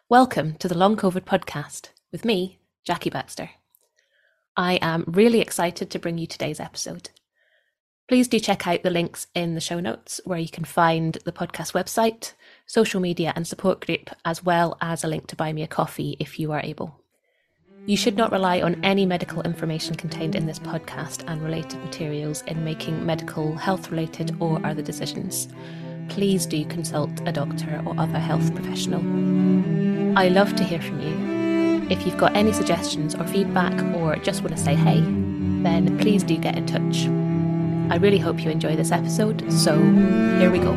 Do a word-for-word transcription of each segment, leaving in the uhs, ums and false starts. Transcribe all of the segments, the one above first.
Welcome to the Long COVID podcast with me, Jackie Baxter. I am really excited to bring you today's episode. Please do check out the links in the show notes where you can find the podcast website, social media and support group, as well as a link to buy me a coffee if you are able. You should not rely on any medical information contained in this podcast and related materials in making medical, health-related or other decisions. Please do consult a doctor or other health professional. I love to hear from you. If you've got any suggestions or feedback or just want to say hey, then please do get in touch. I really hope you enjoy this episode, so here we go.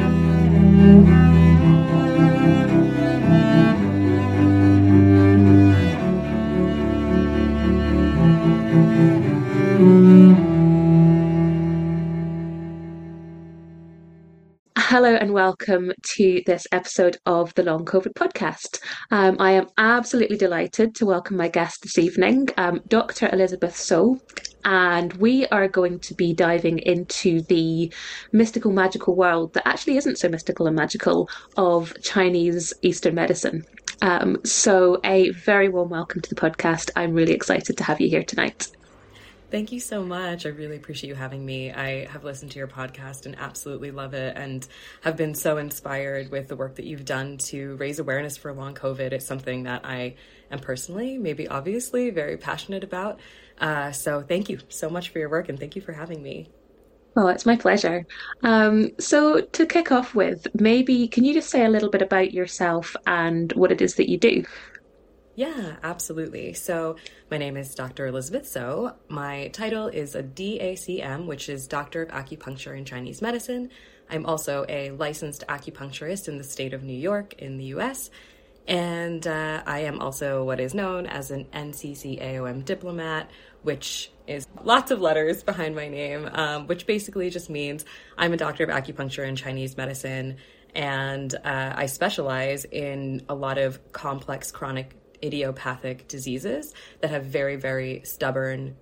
Hello and welcome to this episode of the Long COVID podcast. Um, I am absolutely delighted to welcome my guest this evening, um, Doctor Elizabeth So, and we are going to be diving into the mystical, magical world that actually isn't so mystical and magical of Chinese Eastern medicine. Um, so a very warm welcome to the podcast. I'm really excited to have you here tonight. Thank you so much. I really appreciate you having me. I have listened to your podcast and absolutely love it and have been so inspired with the work that you've done to raise awareness for long COVID. It's something that I am personally, maybe obviously, very passionate about. Uh, so thank you so much for your work and thank you for having me. Oh, it's my pleasure. Um, so to kick off with, maybe can you just say a little bit about yourself and what it is that you do? Yeah, absolutely. So my name is Doctor Elizabeth So. My title is a D A C M, which is Doctor of Acupuncture and Chinese Medicine. I'm also a licensed acupuncturist in the state of New York in the U S. And uh, I am also what is known as an N C C A O M diplomat, which is lots of letters behind my name, um, which basically just means I'm a doctor of acupuncture and Chinese medicine. And uh, I specialize in a lot of complex chronic idiopathic diseases that have very, very stubborn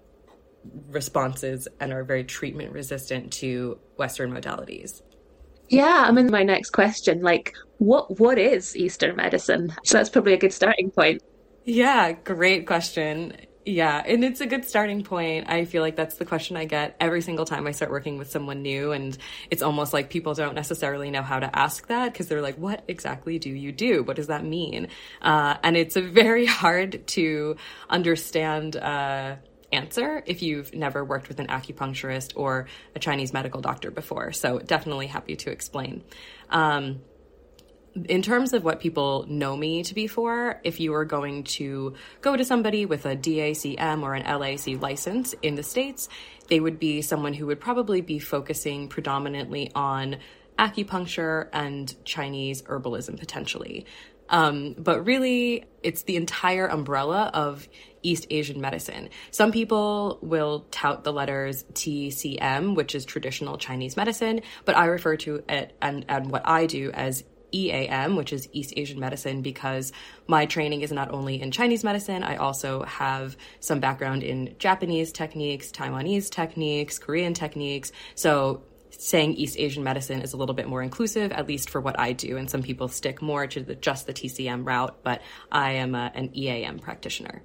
responses and are very treatment resistant to Western modalities. Yeah, I mean, my next question, like, what what is Eastern medicine? So that's probably a good starting point. Yeah, great question. Yeah, and it's a good starting point. I feel like that's the question I get every single time I start working with someone new. And it's almost like people don't necessarily know how to ask that because they're like, what exactly do you do? What does that mean? Uh, and it's a very hard to understand uh, answer if you've never worked with an acupuncturist or a Chinese medical doctor before. So definitely happy to explain. Um, In terms of what people know me to be for, if you are going to go to somebody with a D A C M or an L A C license in the States, they would be someone who would probably be focusing predominantly on acupuncture and Chinese herbalism potentially. Um, but really, it's the entire umbrella of East Asian medicine. Some people will tout the letters T C M, which is traditional Chinese medicine, but I refer to it and, and what I do as E A M, which is East Asian medicine, because my training is not only in Chinese medicine, I also have some background in Japanese techniques, Taiwanese techniques, Korean techniques. So saying East Asian medicine is a little bit more inclusive, at least for what I do. And some people stick more to the, just the T C M route, but I am a, an E A M practitioner.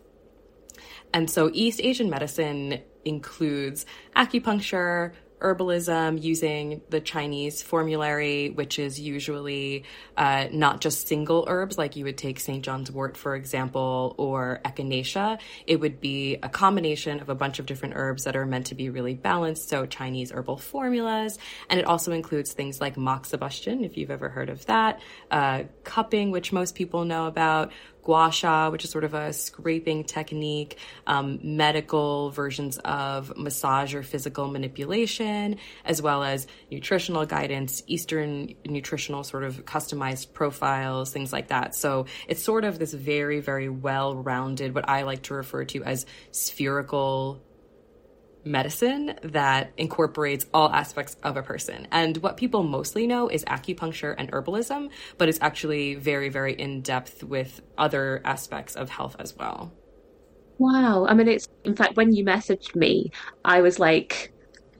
And so East Asian medicine includes acupuncture, herbalism, using the Chinese formulary, which is usually uh, not just single herbs, like you would take Saint John's wort, for example, or echinacea. It would be a combination of a bunch of different herbs that are meant to be really balanced, so Chinese herbal formulas. And it also includes things like moxibustion, if you've ever heard of that, uh, cupping, which most people know about, gua sha, which is sort of a scraping technique, um, medical versions of massage or physical manipulation, as well as nutritional guidance, Eastern nutritional sort of customized profiles, things like that. So it's sort of this very, very well-rounded, what I like to refer to as spherical medicine that incorporates all aspects of a person. And what people mostly know is acupuncture and herbalism, but it's actually very, very in-depth with other aspects of health as well. Wow. I mean, it's, in fact, when you messaged me, I was like,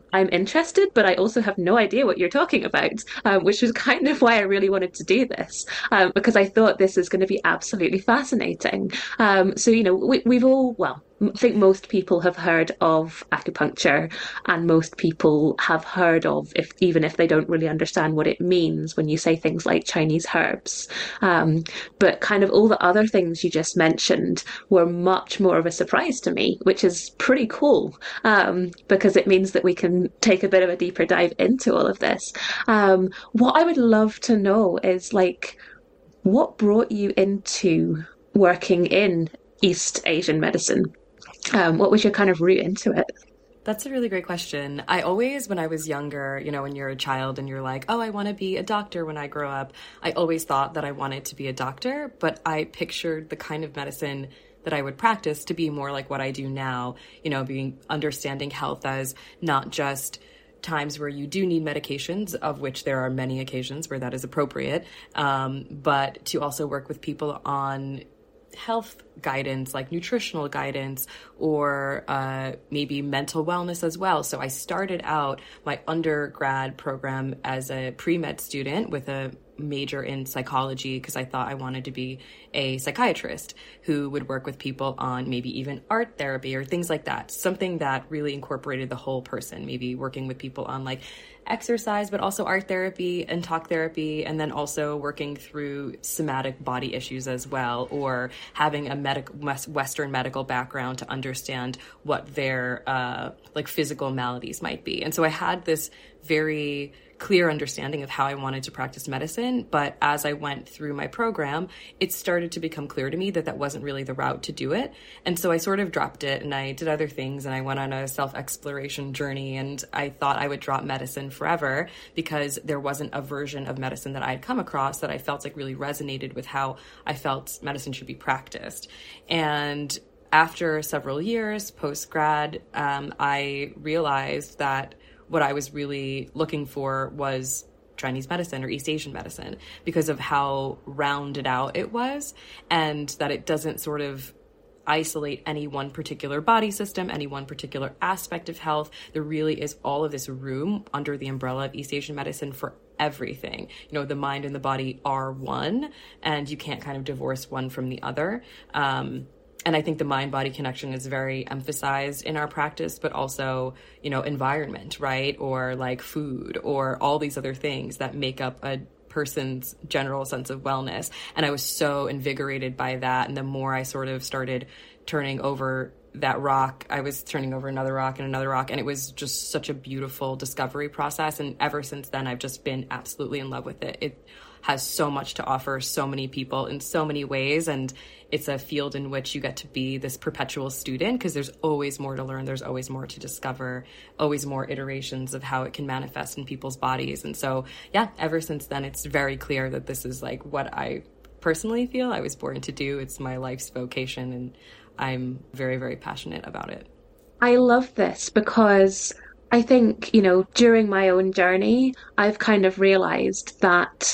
I'm interested, but I also have no idea what you're talking about, um, which was kind of why I really wanted to do this, um, because I thought this is going to be absolutely fascinating. Um, so, you know, we, we've all, well, I think most people have heard of acupuncture, and most people have heard of, if even if they don't really understand what it means when you say things like Chinese herbs. Um, but kind of all the other things you just mentioned were much more of a surprise to me, which is pretty cool, um, because it means that we can take a bit of a deeper dive into all of this. Um, what I would love to know is like, what brought you into working in East Asian medicine? Um, what was your kind of route into it? That's a really great question. I always, when I was younger, you know, when you're a child and you're like, oh, I want to be a doctor when I grow up, I always thought that I wanted to be a doctor, but I pictured the kind of medicine that I would practice to be more like what I do now, you know, being understanding health as not just times where you do need medications, of which there are many occasions where that is appropriate, um, but to also work with people on health guidance, like nutritional guidance, or uh, maybe mental wellness as well. So I started out my undergrad program as a pre-med student with a major in psychology because I thought I wanted to be a psychiatrist who would work with people on maybe even art therapy or things like that. Something that really incorporated the whole person, maybe working with people on like exercise, but also art therapy and talk therapy, and then also working through somatic body issues as well, or having a medic Western medical background to understand what their uh, like physical maladies might be. And so I had this very clear understanding of how I wanted to practice medicine. But as I went through my program, it started to become clear to me that that wasn't really the route to do it. And so I sort of dropped it and I did other things and I went on a self-exploration journey, and I thought I would drop medicine forever because there wasn't a version of medicine that I had come across that I felt like really resonated with how I felt medicine should be practiced. And after several years post-grad, um, I realized that what I was really looking for was Chinese medicine or East Asian medicine because of how rounded out it was, and that it doesn't sort of isolate any one particular body system, any one particular aspect of health. There really is all of this room under the umbrella of East Asian medicine for everything. You know, the mind and the body are one, and you can't kind of divorce one from the other. Um, And I think the mind-body connection is very emphasized in our practice, but also, you know, environment, right? Or like food or all these other things that make up a person's general sense of wellness. And I was so invigorated by that. And the more I sort of started turning over that rock, I was turning over another rock and another rock. And it was just such a beautiful discovery process. And ever since then, I've just been absolutely in love with it. It has so much to offer so many people in so many ways. And it's a field in which you get to be this perpetual student because there's always more to learn. There's always more to discover, always more iterations of how it can manifest in people's bodies. And so, yeah, ever since then, it's very clear that this is like what I personally feel I was born to do. It's my life's vocation, and I'm very, very passionate about it. I love this because I think, you know, during my own journey, I've kind of realized that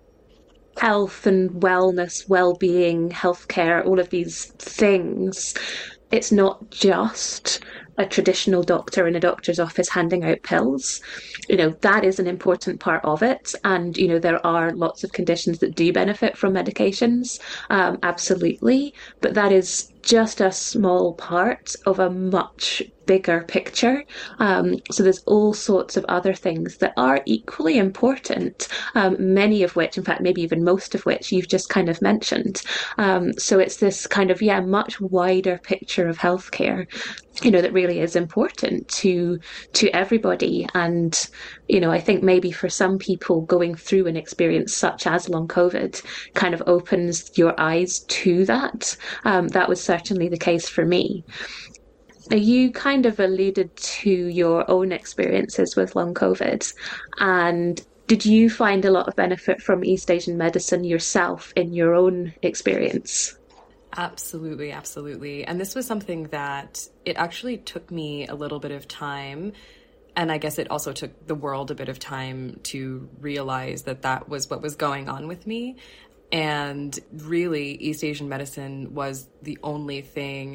health and wellness, well-being, healthcare, all of these things, it's not just a traditional doctor in a doctor's office handing out pills. You know, that is an important part of it. And, you know, there are lots of conditions that do benefit from medications, um, absolutely. But that is just a small part of a much bigger picture. Um, so there's all sorts of other things that are equally important, um, many of which, in fact, maybe even most of which you've just kind of mentioned. Um, so it's this kind of, yeah, much wider picture of healthcare, you know, that really is important to to everybody. And, you know, I think maybe for some people going through an experience such as long COVID kind of opens your eyes to that. Um, that was certainly the case for me. Now, you kind of alluded to your own experiences with long COVID, and did you find a lot of benefit from East Asian medicine yourself in your own experience? Absolutely, absolutely. And this was something that it actually took me a little bit of time. And I guess it also took the world a bit of time to realize that that was what was going on with me. And really, East Asian medicine was the only thing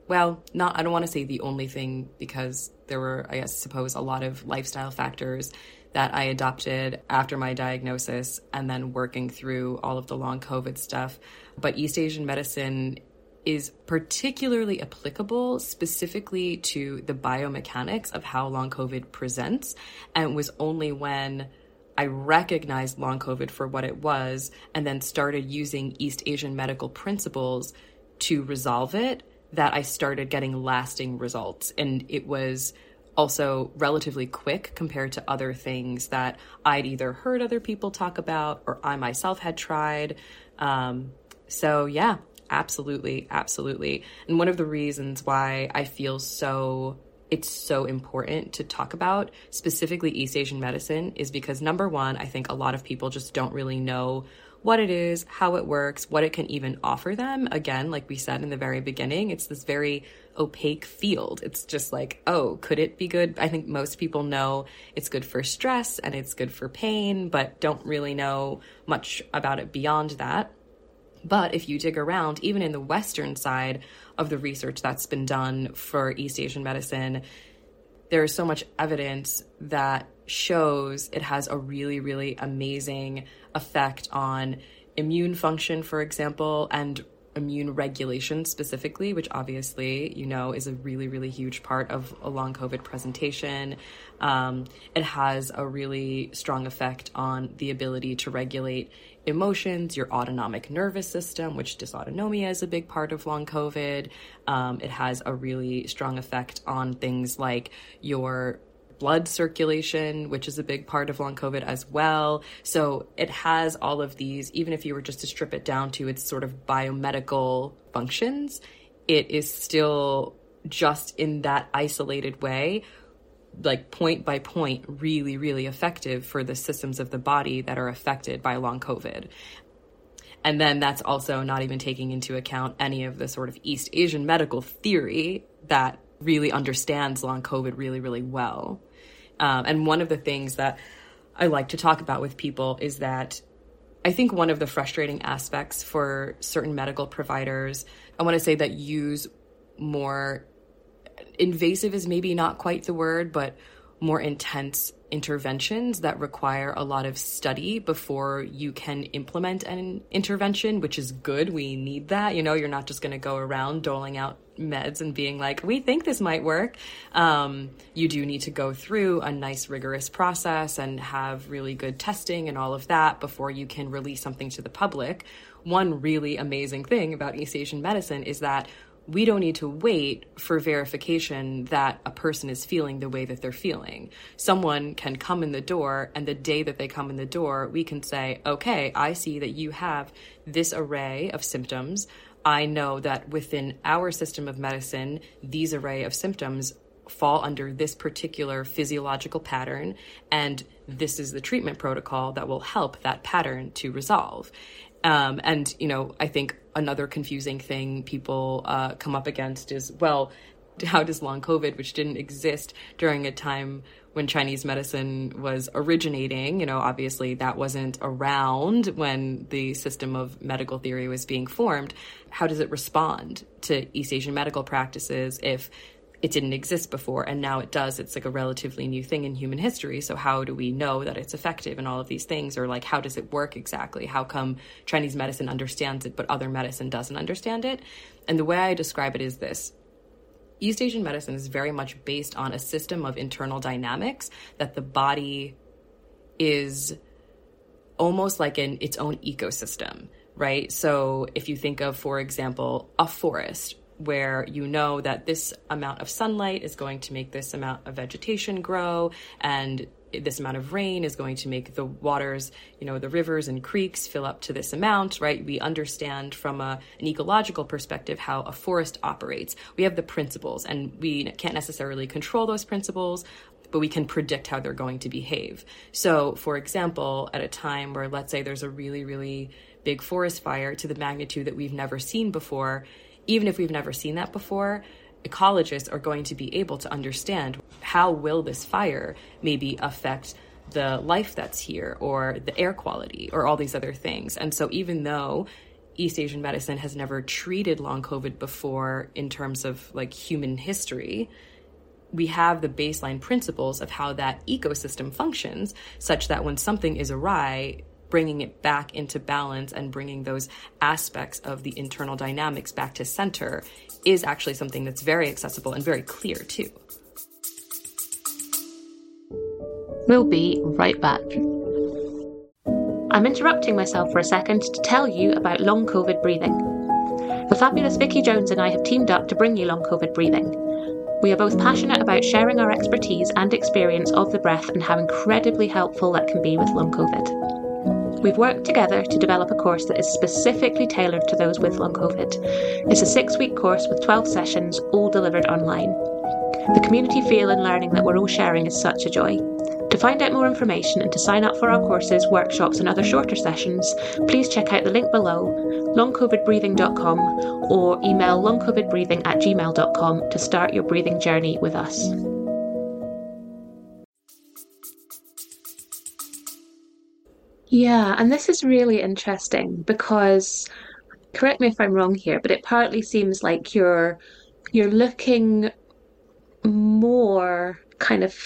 well, not, I don't want to say the only thing, because there were, I guess, suppose a lot of lifestyle factors that I adopted after my diagnosis and then working through all of the long COVID stuff. But East Asian medicine is particularly applicable specifically to the biomechanics of how long COVID presents. And it was only when I recognized long COVID for what it was and then started using East Asian medical principles to resolve it that I started getting lasting results. And it was also relatively quick compared to other things that I'd either heard other people talk about or I myself had tried. Um, so yeah, absolutely, absolutely. And one of the reasons why I feel so it's so important to talk about specifically East Asian medicine is because, number one, I think a lot of people just don't really know what it is, how it works, what it can even offer them. Again, like we said in the very beginning, it's this very opaque field. It's just like, oh, could it be good? I think most people know it's good for stress and it's good for pain, but don't really know much about it beyond that. But if you dig around, even in the Western side of the research that's been done for East Asian medicine, there is so much evidence that shows it has a really, really amazing effect on immune function, for example, and immune regulation specifically, which obviously, you know, is a really, really huge part of a long COVID presentation. Um, it has a really strong effect on the ability to regulate emotions, your autonomic nervous system, which dysautonomia is a big part of long COVID. Um, it has a really strong effect on things like your blood circulation, which is a big part of long COVID as well. So it has all of these, even if you were just to strip it down to its sort of biomedical functions, it is still just in that isolated way, like point by point, really, really effective for the systems of the body that are affected by long COVID. And then that's also not even taking into account any of the sort of East Asian medical theory that really understands long COVID really, really well. Um, and one of the things that I like to talk about with people is that I think one of the frustrating aspects for certain medical providers, I want to say that use more invasive is maybe not quite the word, but more intense interventions that require a lot of study before you can implement an intervention, which is good. We need that. You know, you're not just going to go around doling out meds and being like, we think this might work. Um, you do need to go through a nice rigorous process and have really good testing and all of that before you can release something to the public. One really amazing thing about East Asian medicine is that we don't need to wait for verification that a person is feeling the way that they're feeling. Someone can come in the door, and the day that they come in the door, we can say, okay, I see that you have this array of symptoms. I know that within our system of medicine, these array of symptoms fall under this particular physiological pattern, and this is the treatment protocol that will help that pattern to resolve. Um, and, you know, I think another confusing thing people uh, come up against is, well, how does long COVID, which didn't exist during a time when Chinese medicine was originating, you know, obviously that wasn't around when the system of medical theory was being formed, how does it respond to East Asian medical practices if it didn't exist before and now it does? It's like a relatively new thing in human history. So how do we know that it's effective and all of these things? Or like, how does it work exactly? How come Chinese medicine understands it, but other medicine doesn't understand it? And the way I describe it is this. East Asian medicine is very much based on a system of internal dynamics that the body is almost like in its own ecosystem, right? So if you think of, for example, a forest, where you know that this amount of sunlight is going to make this amount of vegetation grow, and this amount of rain is going to make the waters, you know, the rivers and creeks fill up to this amount, right? We understand from a, an ecological perspective how a forest operates. We have the principles, and we can't necessarily control those principles, but we can predict how they're going to behave. So, for example, at a time where, let's say, there's a really, really big forest fire to the magnitude that we've never seen before, even if we've never seen that before, ecologists are going to be able to understand how will this fire maybe affect the life that's here or the air quality or all these other things. And so even though East Asian medicine has never treated long COVID before in terms of like human history, we have the baseline principles of how that ecosystem functions, such that when something is awry, bringing it back into balance and bringing those aspects of the internal dynamics back to center is actually something that's very accessible and very clear too. We'll be right back. I'm interrupting myself for a second to tell you about long COVID breathing. The fabulous Vicky Jones and I have teamed up to bring you long COVID breathing. We are both passionate about sharing our expertise and experience of the breath and how incredibly helpful that can be with long COVID. We've worked together to develop a course that is specifically tailored to those with long COVID. It's a six-week course with twelve sessions, all delivered online. The community feel and learning that we're all sharing is such a joy. To find out more information and to sign up for our courses, workshops and other shorter sessions, please check out the link below, long covid breathing dot com, or email long covid breathing at gmail dot com to start your breathing journey with us. Yeah, and this is really interesting because, correct me if I'm wrong here, but it partly seems like you're you're looking more kind of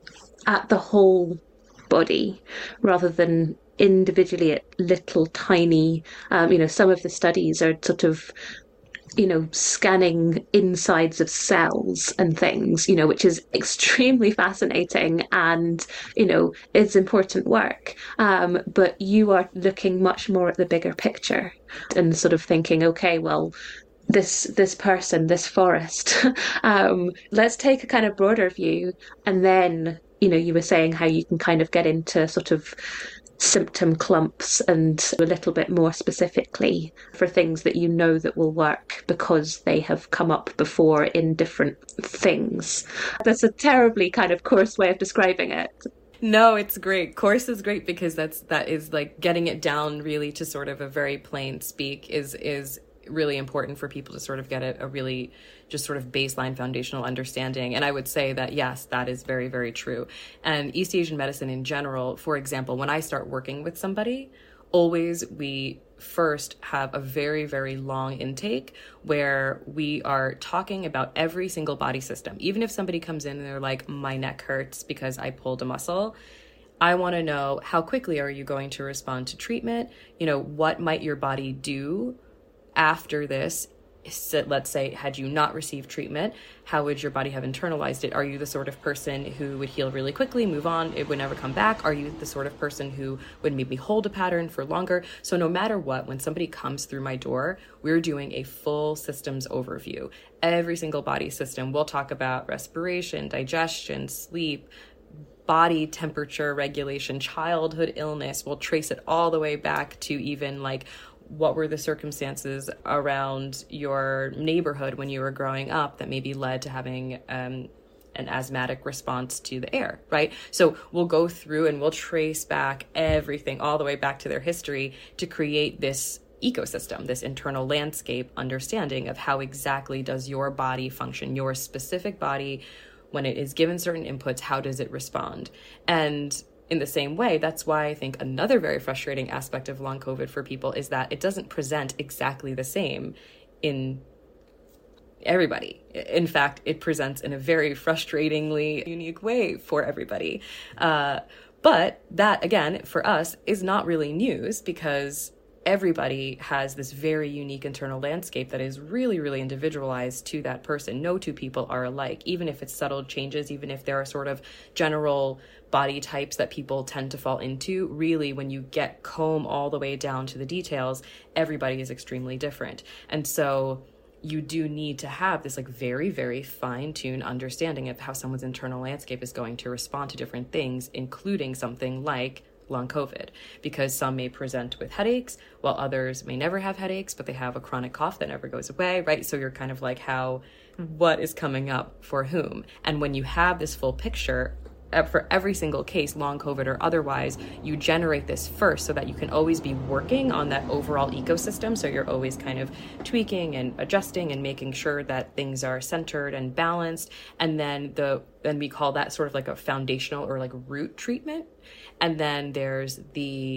at the whole body rather than individually at little tiny, um, you know, some of the studies are sort of, you know, scanning insides of cells and things, you know, which is extremely fascinating and, you know, is important work. Um, but you are looking much more at the bigger picture and sort of thinking, okay, well, this this person, this forest, um, let's take a kind of broader view. And then, you know, you were saying how you can kind of get into sort of symptom clumps and a little bit more specifically for things that you know that will work because they have come up before in different things. That's a terribly kind of coarse way of describing it. No, it's great. Course is great because that's that is like getting it down really to sort of a very plain speak is is really important for people to sort of get a, a really just sort of baseline foundational understanding. And I would say that, yes, that is very, very true. And East Asian medicine in general, for example, when I start working with somebody, always we first have a very, very long intake where we are talking about every single body system. Even if somebody comes in and they're like, my neck hurts because I pulled a muscle, I want to know, how quickly are you going to respond to treatment? You know, what might your body do after this? So let's say, had you not received treatment, how would your body have internalized it? Are you the sort of person who would heal really quickly, move on, it would never come back? Are you the sort of person who would maybe hold a pattern for longer? So no matter what, when somebody comes through my door, we're doing a full systems overview. Every single body system. We'll talk about respiration, digestion, sleep, body temperature regulation, childhood illness. We'll trace it all the way back to even like, what were the circumstances around your neighborhood when you were growing up that maybe led to having um, an asthmatic response to the air, right? So we'll go through and we'll trace back everything all the way back to their history to create this ecosystem, this internal landscape understanding of how exactly does your body function, your specific body, when it is given certain inputs, how does it respond? And in the same way, that's why I think another very frustrating aspect of long COVID for people is that it doesn't present exactly the same in everybody. In fact, it presents in a very frustratingly unique way for everybody. Uh, but that, again, for us, is not really news because everybody has this very unique internal landscape that is really, really individualized to that person. No two people are alike, even if it's subtle changes, even if there are sort of general body types that people tend to fall into. Really, when you get comb all the way down to the details, everybody is extremely different. And so you do need to have this like very, very fine-tuned understanding of how someone's internal landscape is going to respond to different things, including something like long COVID, because some may present with headaches while others may never have headaches, but they have a chronic cough that never goes away, right? So you're kind of like, how, what is coming up for whom? And when you have this full picture, for every single case, long COVID or otherwise, you generate this first so that you can always be working on that overall ecosystem. So you're always kind of tweaking and adjusting and making sure that things are centered and balanced. And then the then we call that sort of like a foundational or like root treatment. And then there's the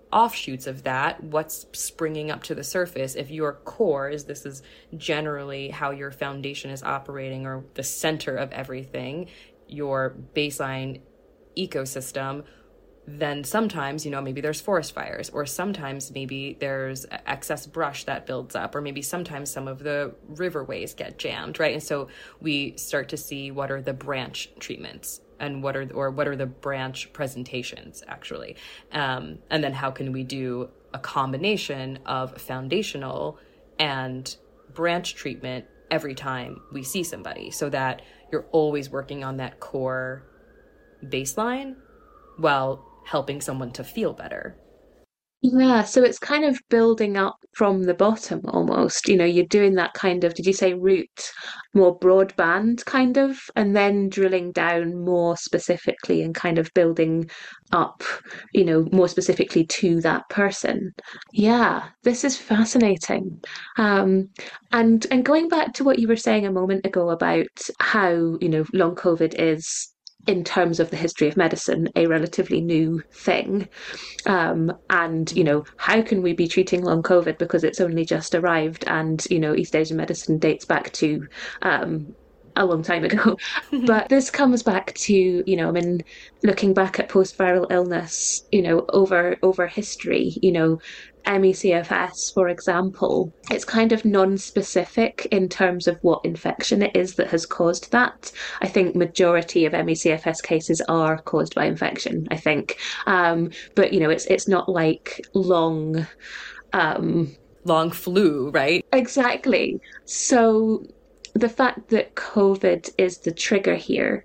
offshoots of that, what's springing up to the surface. If your core is, this is generally how your foundation is operating, or the center of everything, your baseline ecosystem, then sometimes, you know, maybe there's forest fires, or sometimes maybe there's excess brush that builds up, or maybe sometimes some of the riverways get jammed, right? And so we start to see what are the branch treatments, and what are, or what are the branch presentations actually. Um, and then how can we do a combination of foundational and branch treatment every time we see somebody, so that you're always working on that core baseline while helping someone to feel better. Yeah, so it's kind of building up from the bottom almost. You know, you're doing that kind of, did you say root, more broadband kind of, and then drilling down more specifically and kind of building up, you know, more specifically to that person. Yeah, this is fascinating. Um, and and going back to what you were saying a moment ago about how, you know, long COVID is, in terms of the history of medicine, a relatively new thing. Um, and, you know, how can we be treating long COVID because it's only just arrived, and, you know, East Asian medicine dates back to um, a long time ago. But this comes back to, you know, I mean, looking back at post-viral illness, you know, over over history, you know, M E C F S, for example, it's kind of non-specific in terms of what infection it is that has caused that. I think majority of M E C F S cases are caused by infection, I think. Um, but, you know, it's it's not like long... Um, long flu, right? Exactly. So the fact that COVID is the trigger here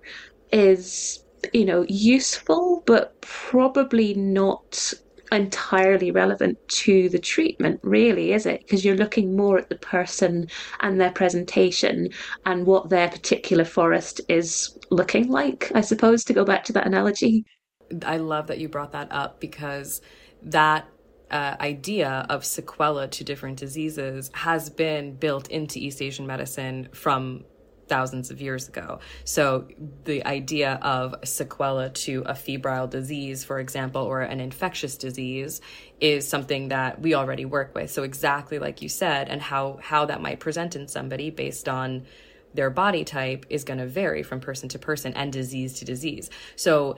is, you know, useful, but probably not entirely relevant to the treatment, really, is it? Because you're looking more at the person and their presentation and what their particular forest is looking like, I suppose, to go back to that analogy. I love that you brought that up, because that uh, idea of sequela to different diseases has been built into East Asian medicine from thousands of years ago. So the idea of sequela to a febrile disease, for example, or an infectious disease, is something that we already work with. So exactly like you said, and how, how that might present in somebody based on their body type is going to vary from person to person and disease to disease. So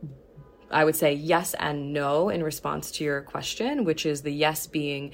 I would say yes and no in response to your question, which is the yes being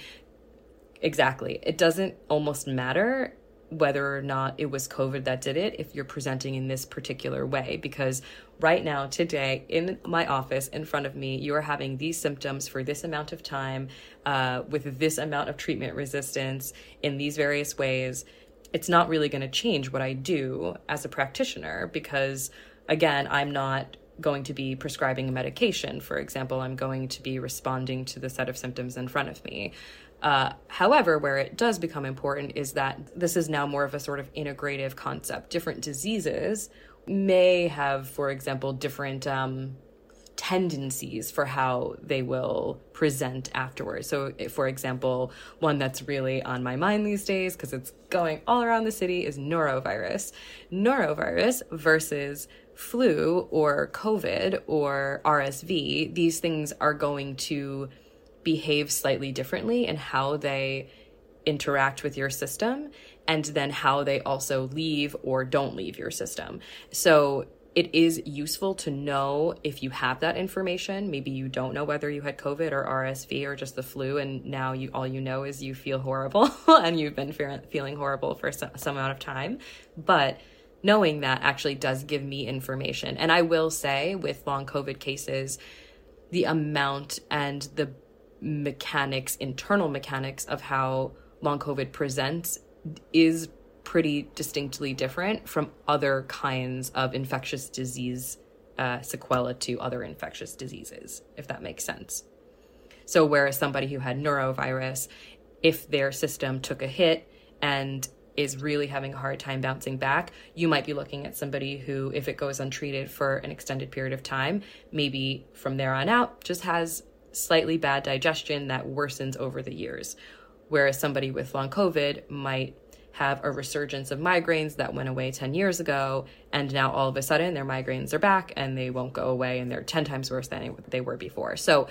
exactly, it doesn't almost matter whether or not it was COVID that did it if you're presenting in this particular way, because right now, today, in my office, in front of me, you are having these symptoms for this amount of time, uh, with this amount of treatment resistance in these various ways. It's not really going to change what I do as a practitioner, because, again, I'm not going to be prescribing a medication, for example. I'm going to be responding to the set of symptoms in front of me. Uh, however, where it does become important is that this is now more of a sort of integrative concept. Different diseases may have, for example, different um, tendencies for how they will present afterwards. So, if, for example, one that's really on my mind these days, because it's going all around the city, is norovirus. Norovirus versus flu or COVID or R S V, these things are going to behave slightly differently in how they interact with your system, and then how they also leave or don't leave your system. So it is useful to know if you have that information. Maybe you don't know whether you had COVID or R S V or just the flu, and now you all you know is you feel horrible and you've been fe- feeling horrible for some, some amount of time. But knowing that actually does give me information. And I will say, with long COVID cases, the amount and the mechanics, internal mechanics of how long COVID presents is pretty distinctly different from other kinds of infectious disease uh, sequela to other infectious diseases, if that makes sense. So whereas somebody who had norovirus, if their system took a hit and is really having a hard time bouncing back, you might be looking at somebody who, if it goes untreated for an extended period of time, maybe from there on out just has slightly bad digestion that worsens over the years. Whereas somebody with long COVID might have a resurgence of migraines that went away ten years ago, and now all of a sudden their migraines are back and they won't go away, and they're ten times worse than they were before. So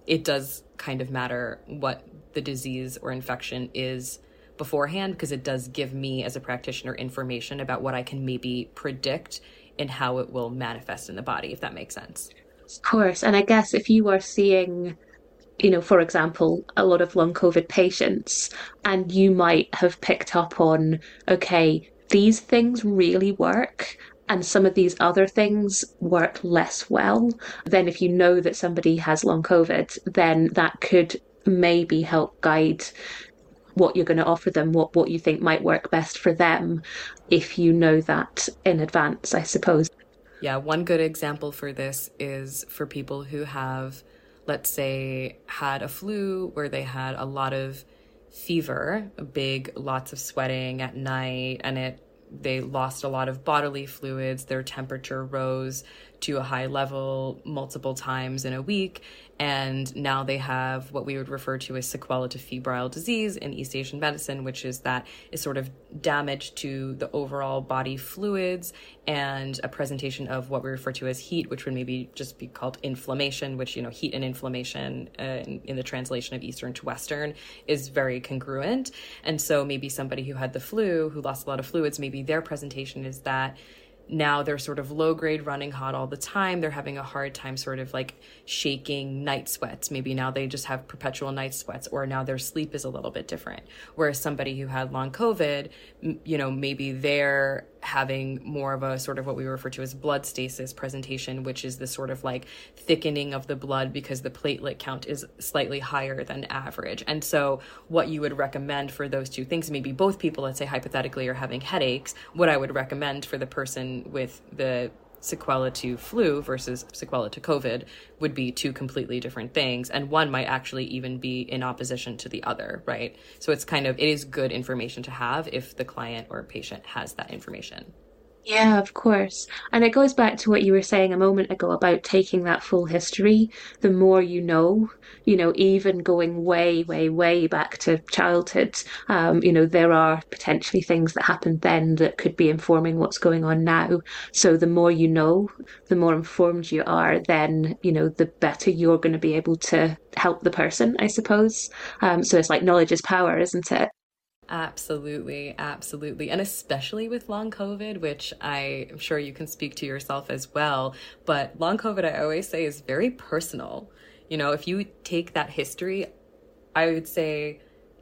it does kind of matter what the disease or infection is beforehand, because it does give me as a practitioner information about what I can maybe predict and how it will manifest in the body, if that makes sense. Of course. And I guess if you are seeing, you know, for example, a lot of long COVID patients, and you might have picked up on, okay, these things really work, and some of these other things work less well, then if you know that somebody has long COVID, then that could maybe help guide what you're going to offer them, what, what you think might work best for them, if you know that in advance, I suppose. Yeah, one good example for this is for people who have, let's say, had a flu where they had a lot of fever, big, lots of sweating at night, and it they lost a lot of bodily fluids, their temperature rose to a high level multiple times in a week, and now they have what we would refer to as sequela to febrile disease in East Asian medicine, which is that is sort of damage to the overall body fluids and a presentation of what we refer to as heat, which would maybe just be called inflammation, which, you know, heat and inflammation uh, in, in the translation of Eastern to Western is very congruent. And so maybe somebody who had the flu, who lost a lot of fluids, maybe their presentation is that now they're sort of low grade, running hot all the time. They're having a hard time sort of like shaking night sweats. Maybe now they just have perpetual night sweats, or now their sleep is a little bit different. Whereas somebody who had long COVID, you know, maybe they're having more of a sort of what we refer to as blood stasis presentation, which is the sort of like thickening of the blood because the platelet count is slightly higher than average. And so what you would recommend for those two things, maybe both people, let's say hypothetically, are having headaches, what I would recommend for the person with the sequela to flu versus sequela to COVID would be two completely different things. And one might actually even be in opposition to the other, right? So it's kind of, it is good information to have if the client or patient has that information. Yeah, of course. And it goes back to what you were saying a moment ago about taking that full history. The more you know, you know, even going way, way, way back to childhood, um, you know, there are potentially things that happened then that could be informing what's going on now. So the more you know, the more informed you are, then, you know, the better you're going to be able to help the person, I suppose. Um, so it's like knowledge is power, isn't it? Absolutely, absolutely. And especially with long COVID, which I am sure you can speak to yourself as well. But long COVID, I always say, is very personal. You know, if you take that history, I would say,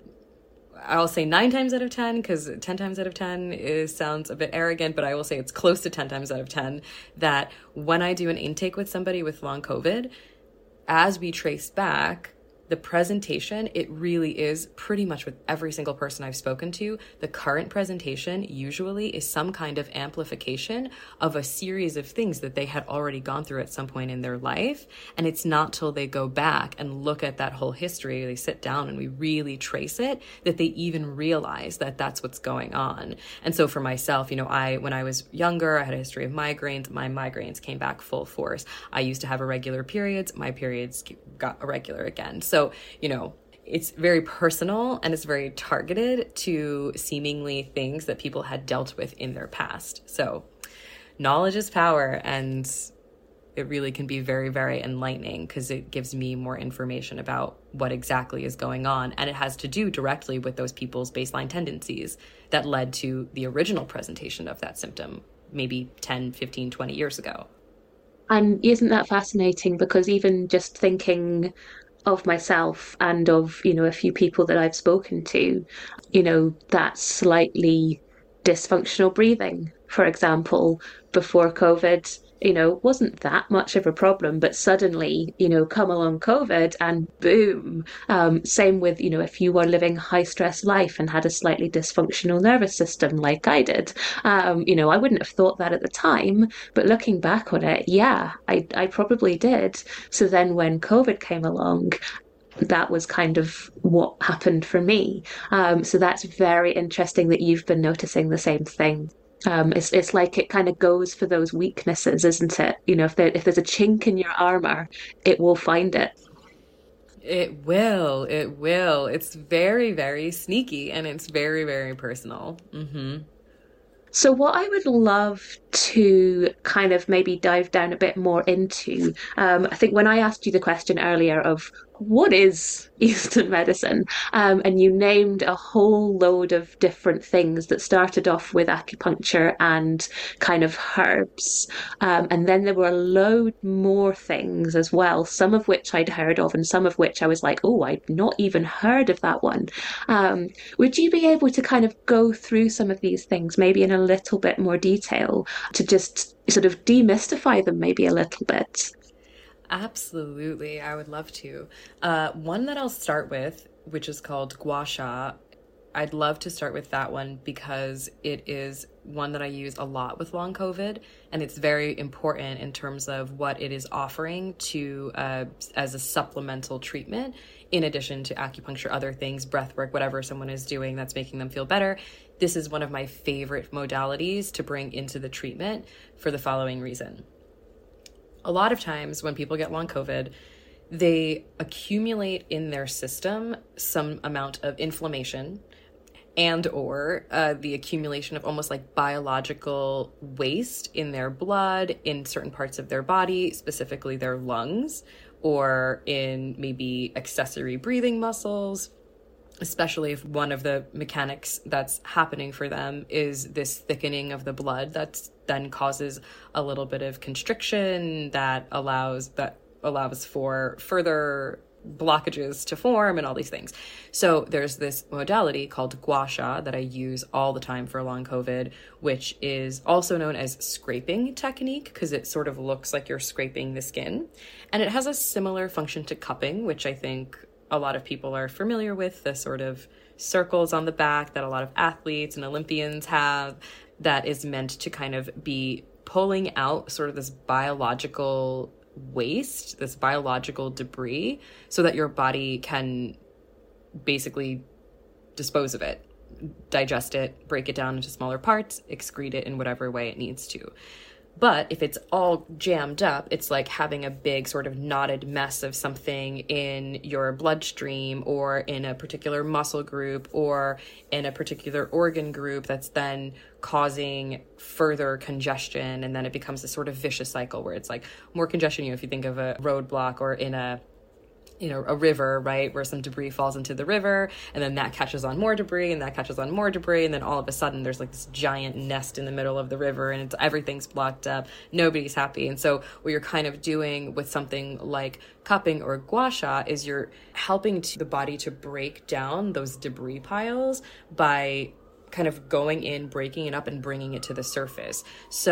I'll say nine times out of ten, because ten times out of ten is sounds a bit arrogant, but I will say it's close to ten times out of ten, that when I do an intake with somebody with long COVID, as we trace back, the presentation, it really is pretty much with every single person I've spoken to, the current presentation usually is some kind of amplification of a series of things that they had already gone through at some point in their life. And it's not till they go back and look at that whole history, they sit down and we really trace it, that they even realize that that's what's going on. And so for myself, you know, I, when I was younger, I had a history of migraines. My migraines came back full force. I used to have irregular periods. My periods got irregular again. So So, you know, it's very personal and it's very targeted to seemingly things that people had dealt with in their past. So knowledge is power, and it really can be very, very enlightening because it gives me more information about what exactly is going on. And it has to do directly with those people's baseline tendencies that led to the original presentation of that symptom, maybe ten, fifteen, twenty years ago. And isn't that fascinating? Because even just thinking of myself and of, you know, a few people that I've spoken to, you know, that slightly dysfunctional breathing, for example, before COVID, you know, wasn't that much of a problem, but suddenly, you know, come along COVID and boom. Um, same with, you know, if you were living high stress life and had a slightly dysfunctional nervous system like I did, um, you know, I wouldn't have thought that at the time, but looking back on it, yeah, I, I probably did. So then when COVID came along, that was kind of what happened for me. Um, so that's very interesting that you've been noticing the same thing. Um, it's it's like it kind of goes for those weaknesses, isn't it? You know, if there if there's a chink in your armor, it will find it. It will. It will. It's very, very sneaky, and it's very, very personal. Mm-hmm. So what I would love to kind of maybe dive down a bit more into, um, I think when I asked you the question earlier of what is Eastern medicine? Um, and you named a whole load of different things that started off with acupuncture and kind of herbs. Um, and then there were a load more things as well, some of which I'd heard of and some of which I was like, oh, I'd not even heard of that one. Um, would you be able to kind of go through some of these things, maybe in a little bit more detail, to just sort of demystify them maybe a little bit? Absolutely, I would love to. Uh, one that I'll start with, which is called Gua Sha, I'd love to start with that one because it is one that I use a lot with long COVID, and it's very important in terms of what it is offering to uh, as a supplemental treatment, in addition to acupuncture, other things, breath work, whatever someone is doing that's making them feel better. This is one of my favorite modalities to bring into the treatment for the following reason. A lot of times when people get long COVID, they accumulate in their system some amount of inflammation and or uh, the accumulation of almost like biological waste in their blood, in certain parts of their body, specifically their lungs, or in maybe accessory breathing muscles, especially if one of the mechanics that's happening for them is this thickening of the blood that then causes a little bit of constriction that allows that allows for further blockages to form and all these things. So there's this modality called Gua Sha that I use all the time for long COVID, which is also known as scraping technique because it sort of looks like you're scraping the skin. And it has a similar function to cupping, which I think a lot of people are familiar with, the sort of circles on the back that a lot of athletes and Olympians have, that is meant to kind of be pulling out sort of this biological waste, this biological debris, so that your body can basically dispose of it, digest it, break it down into smaller parts, excrete it in whatever way it needs to. But if it's all jammed up, it's like having a big sort of knotted mess of something in your bloodstream or in a particular muscle group or in a particular organ group that's then causing further congestion. And then it becomes this sort of vicious cycle where it's like more congestion. You know, if you think of a roadblock or in a you know, a river, right, where some debris falls into the river, and then that catches on more debris, and that catches on more debris, and then all of a sudden there's like this giant nest in the middle of the river, and it's, everything's blocked up, nobody's happy. And so what you're kind of doing with something like cupping or Gua Sha is you're helping to the body to break down those debris piles by kind of going in, breaking it up, and bringing it to the surface.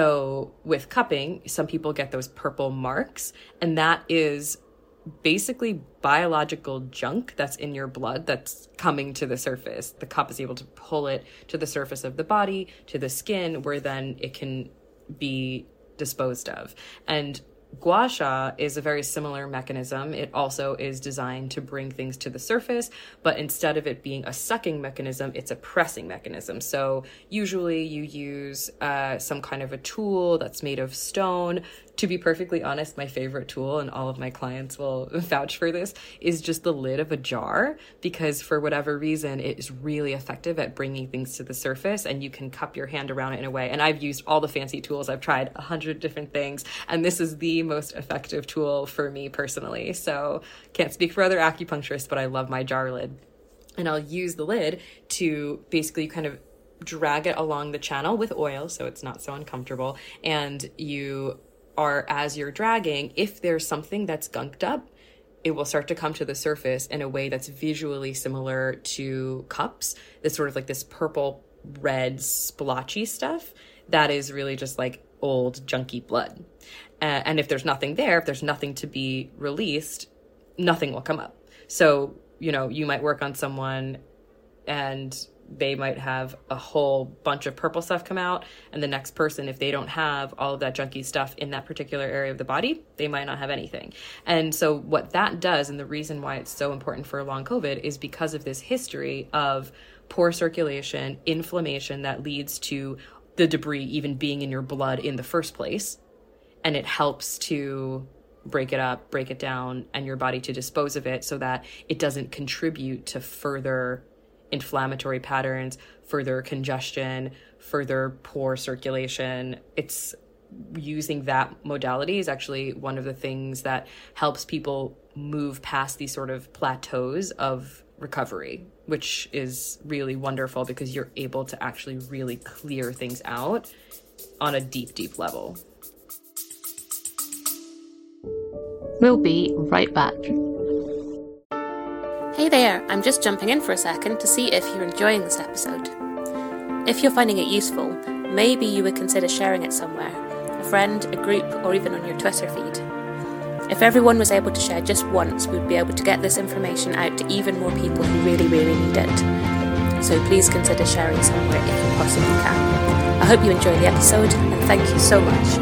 So with cupping, some people get those purple marks, and that is basically biological junk that's in your blood that's coming to the surface. The cup is able to pull it to the surface of the body, to the skin, where then it can be disposed of. And Gua Sha is a very similar mechanism. It also is designed to bring things to the surface, but instead of it being a sucking mechanism, it's a pressing mechanism. So usually you use uh, some kind of a tool that's made of stone. To be perfectly honest, my favorite tool, and all of my clients will vouch for this, is just the lid of a jar, because for whatever reason, it is really effective at bringing things to the surface, and you can cup your hand around it in a way. And I've used all the fancy tools. I've tried a hundred different things, and this is the most effective tool for me personally. So can't speak for other acupuncturists, but I love my jar lid. And I'll use the lid to basically kind of drag it along the channel with oil, so it's not so uncomfortable. And you are, as you're dragging, if there's something that's gunked up, it will start to come to the surface in a way that's visually similar to cups. It's sort of like this purple, red, splotchy stuff that is really just like old, junky blood. Uh, and if there's nothing there, if there's nothing to be released, nothing will come up. So, you know, you might work on someone and they might have a whole bunch of purple stuff come out, and the next person, if they don't have all of that junky stuff in that particular area of the body, they might not have anything. And so what that does, and the reason why it's so important for long COVID, is because of this history of poor circulation, inflammation that leads to the debris even being in your blood in the first place. And it helps to break it up, break it down, and your body to dispose of it so that it doesn't contribute to further inflammatory patterns, further congestion, further poor circulation. It's using that modality is actually one of the things that helps people move past these sort of plateaus of recovery, which is really wonderful because you're able to actually really clear things out on a deep, deep level. We'll be right back. Hey there, I'm just jumping in for a second to see if you're enjoying this episode. If you're finding it useful, maybe you would consider sharing it somewhere, a friend, a group, or even on your Twitter feed. If everyone was able to share just once, we'd be able to get this information out to even more people who really, really need it. So please consider sharing somewhere if you possibly can. I hope you enjoy the episode, and thank you so much.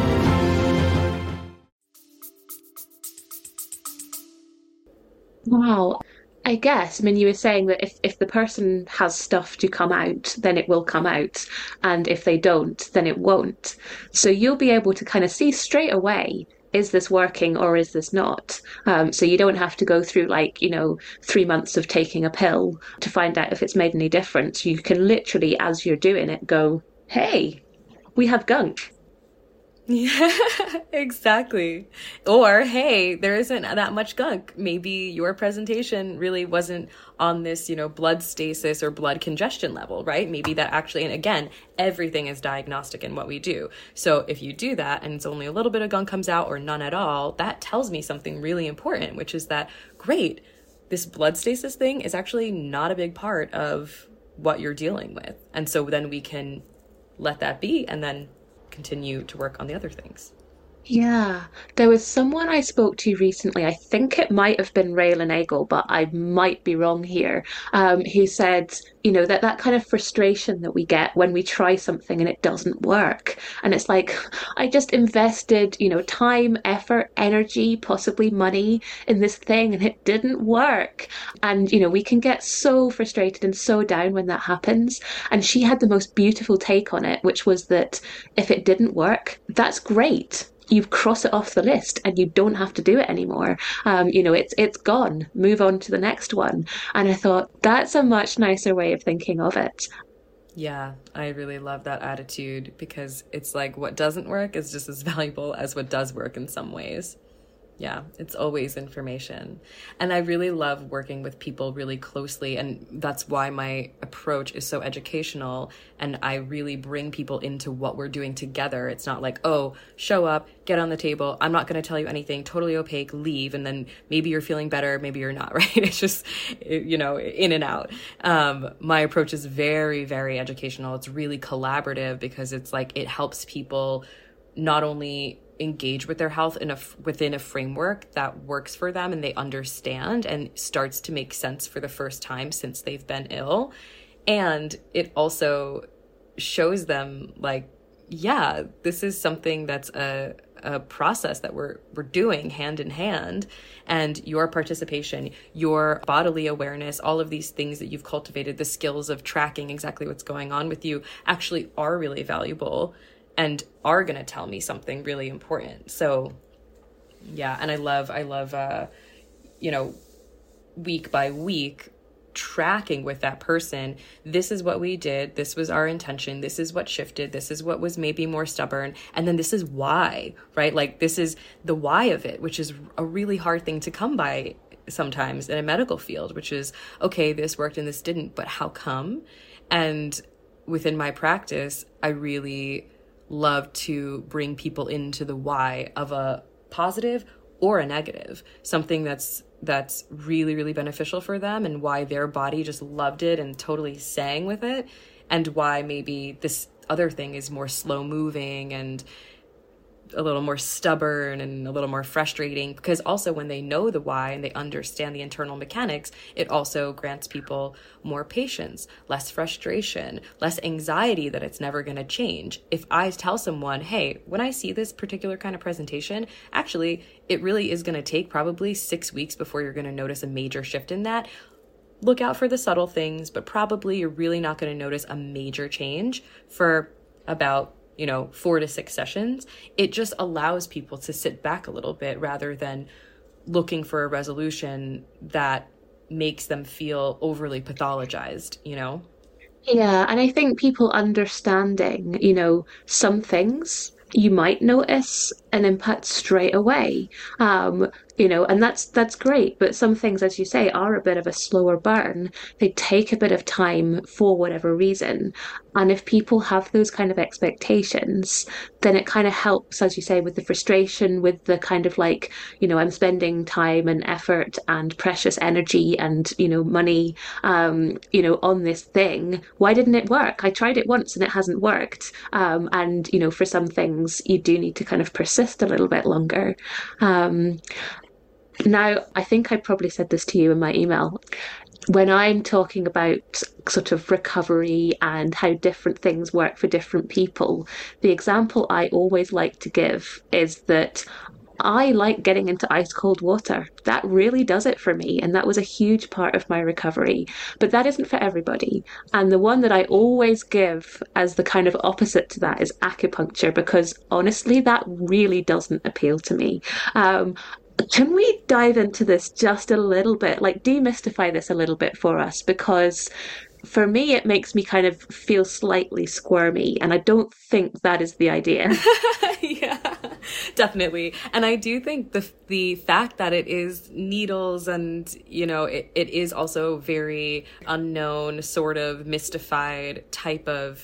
Wow. I guess, I mean, you were saying that if, if the person has stuff to come out, then it will come out. And if they don't, then it won't. So you'll be able to kind of see straight away, is this working or is this not? Um, so you don't have to go through like, you know, three months of taking a pill to find out if it's made any difference. You can literally, as you're doing it, go, hey, we have gunk. Yeah, exactly. Or, hey, there isn't that much gunk. Maybe your presentation really wasn't on this, you know, blood stasis or blood congestion level, right? Maybe that actually, and again, everything is diagnostic in what we do. So if you do that and it's only a little bit of gunk comes out or none at all, that tells me something really important, which is that, great, this blood stasis thing is actually not a big part of what you're dealing with. And so then we can let that be and then continue to work on the other things. Yeah, there was someone I spoke to recently. I think it might have been Ray Nagel, but I might be wrong here. Um, he said, you know, that that kind of frustration that we get when we try something and it doesn't work. And it's like, I just invested, you know, time, effort, energy, possibly money in this thing and it didn't work. And, you know, we can get so frustrated and so down when that happens. And she had the most beautiful take on it, which was that if it didn't work, that's great. You cross it off the list and you don't have to do it anymore. Um, you know, it's it's gone. Move on to the next one. And I thought that's a much nicer way of thinking of it. Yeah, I really love that attitude because it's like what doesn't work is just as valuable as what does work in some ways. Yeah, it's always information. And I really love working with people really closely. And that's why my approach is so educational. And I really bring people into what we're doing together. It's not like, oh, show up, get on the table. I'm not going to tell you anything, totally opaque, leave. And then maybe you're feeling better, maybe you're not, right? It's just, you know, in and out. Um, my approach is very, very educational. It's really collaborative because it's like it helps people not only engage with their health in a within a framework that works for them and they understand and starts to make sense for the first time since they've been ill. And it also shows them like, yeah, this is something that's a a process that we're we're doing hand in hand, and your participation, your bodily awareness, all of these things that you've cultivated, the skills of tracking exactly what's going on with you actually are really valuable and are going to tell me something really important. So yeah, and I love, I love, uh, you know, week by week tracking with that person. This is what we did. This was our intention. This is what shifted. This is what was maybe more stubborn. And then this is why, right? Like this is the why of it, which is a really hard thing to come by sometimes in a medical field, which is, okay, this worked and this didn't, but how come? And within my practice, I really love to bring people into the why of a positive or a negative, something that's that's really, really beneficial for them and why their body just loved it and totally sang with it, and why maybe this other thing is more slow moving and a little more stubborn and a little more frustrating. Because also when they know the why and they understand the internal mechanics, it also grants people more patience, less frustration, less anxiety that it's never going to change. If I tell someone, hey, when I see this particular kind of presentation, actually, it really is going to take probably six weeks before you're going to notice a major shift in that. Look out for the subtle things, but probably you're really not going to notice a major change for about you know, four to six sessions. It just allows people to sit back a little bit rather than looking for a resolution that makes them feel overly pathologized, you know? Yeah, and I think people understanding, you know, some things you might notice an impact straight away. Um, you know, and that's that's great. But some things, as you say, are a bit of a slower burn. They take a bit of time for whatever reason. And if people have those kind of expectations, then it kind of helps, as you say, with the frustration, with the kind of like, you know, I'm spending time and effort and precious energy and, you know, money, um, you know, on this thing. Why didn't it work? I tried it once and it hasn't worked. Um, and, you know, for some things, you do need to kind of persist a little bit longer. Um, now, I think I probably said this to you in my email. When I'm talking about sort of recovery and how different things work for different people, the example I always like to give is that I like getting into ice cold water. That really does it for me. And that was a huge part of my recovery. But that isn't for everybody. And the one that I always give as the kind of opposite to that is acupuncture, because honestly, that really doesn't appeal to me. Um, can we dive into this just a little bit, like demystify this a little bit for us? Because for me, it makes me kind of feel slightly squirmy, and I don't think that is the idea. Yeah, definitely. And I do think the the fact that it is needles and, you know, it, it is also very unknown, sort of mystified type of